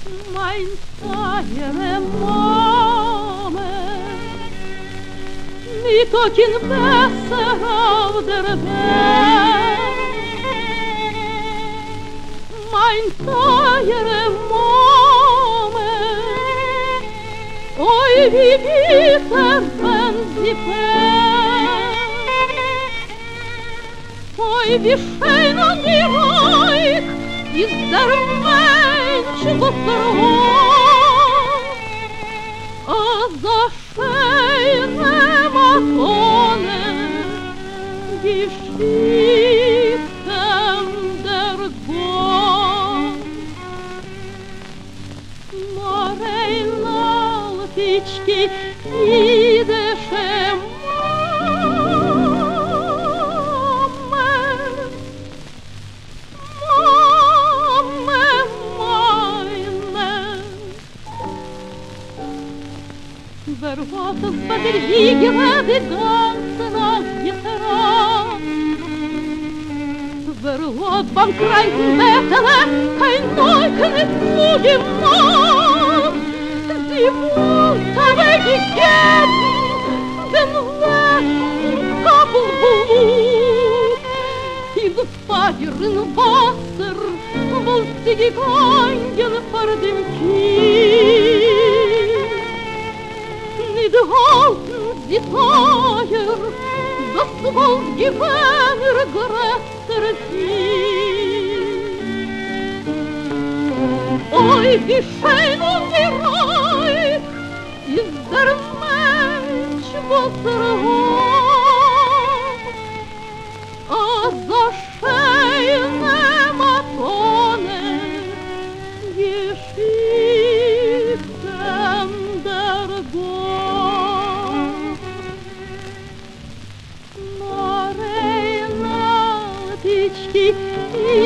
Mein stare Moment, mit ochi în veserau derbent. Mein stare Moment, oi vivite benzipent. Oi visheno heroic, из дарменчего срок, а за шейным оконом geschichtsam der Gott. Morei lalpički ideše Verwatet batterier die ganze Nacht getragen. Verwat beim kranken Bettele kein Neuken zu gemacht. Sie wollte weggegeben, den letzten Kabelblut. In feiern Wasser wollte sie gegangen vor dem Kiel. Nicht halten sie teuer, das wollt gewähner größer Ziel. Oi, wie schön und wie reich ist der Mensch, was hat. So schöne Matone, Geschichten der Gott. Morei lalpički